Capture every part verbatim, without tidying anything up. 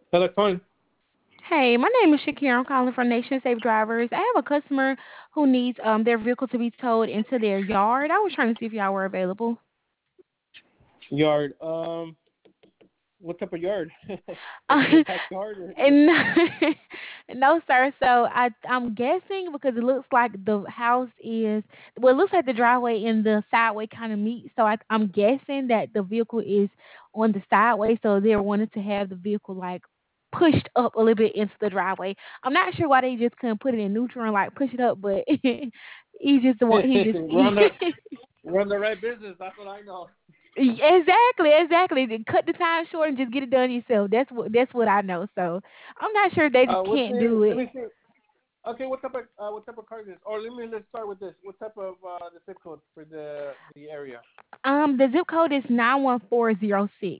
Hello, calling. Hey, my name is Shakira. I'm calling from Nation Safe Drivers. I have a customer who needs um their vehicle to be towed into their yard. I was trying to see if y'all were available. Yard. Um, what type of yard? Like in the backyard or in the and front? no, sir. So I I'm guessing because it looks like the house is well, it looks like the driveway and the sideway kind of meet. So I, I'm guessing that the vehicle is on the sideway. So they're wanting to have the vehicle like pushed up a little bit into the driveway. I'm not sure why they just couldn't put it in neutral and like push it up, but he just want he just We're on the we're on the right business. That's what I know. exactly, exactly. Then cut the time short and just get it done yourself. That's what that's what I know. So I'm not sure they Uh, just what's can't the? do Let it. me see. Okay, what type of uh, what type of car is this? Or let me let's start with this. What type of uh, the zip code for the the area? Um, the zip code is nine one four zero six.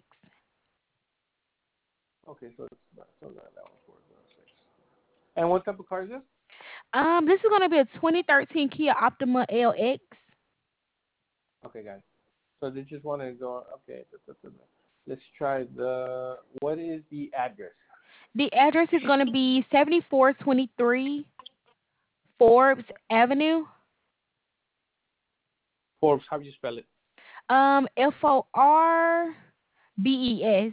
Okay, so it's not so not that one four zero six. And what type of car is this? Um, this is gonna be a twenty thirteen Kia Optima L X. Okay, guys. So they just want to go. Okay, da, da, da, da. Let's try the. What is the address? The address is gonna be seventy four twenty three Forbes Avenue. Forbes. How do you spell it? Um, F O R B E S.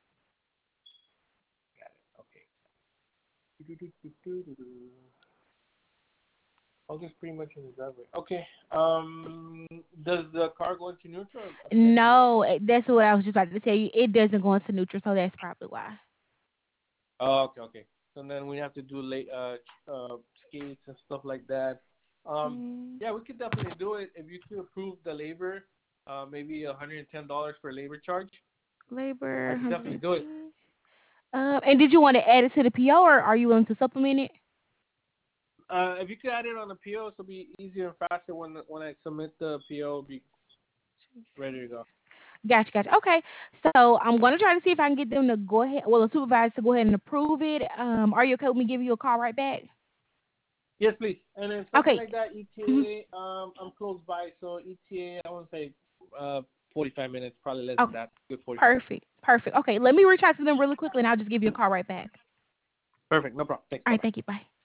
Got it. Okay. Do-do-do-do-do-do. Oh, just pretty much in the driveway. Okay. Um, does the car go into neutral or potentially yes? No, eh, that's what I was just about to tell you. It doesn't go into neutral, so that's probably why. Oh, okay, okay. So then we have to do late uh uh skates and stuff like that. Um, Mm, yeah, we could definitely do it if you could approve the labor. Uh, maybe a hundred and ten dollars for labor charge. I labor, could definitely hundred do it. ten. Um, and did you want to add it to the P O, or are you willing to supplement it? Uh, if you could add it on the P O, it'll be easier and faster when when I submit the P O. Be ready to go. Gotcha, gotcha. Okay, so I'm gonna try to see if I can get them to go ahead. Well, the supervisor to go ahead and approve it. Um, are you okay with me giving you a call right back? Yes, please. And then something Okay. like that, Mhm. E T A, um, I'm close by, so E T A, I won't say uh, forty-five minutes, probably less than Okay. that. Good forty-five. Perfect. Perfect. Okay, let me reach out to them really quickly, and I'll just give you a call right back. Perfect, no problem. Thanks. All Bye right. bye. Thank you. Bye.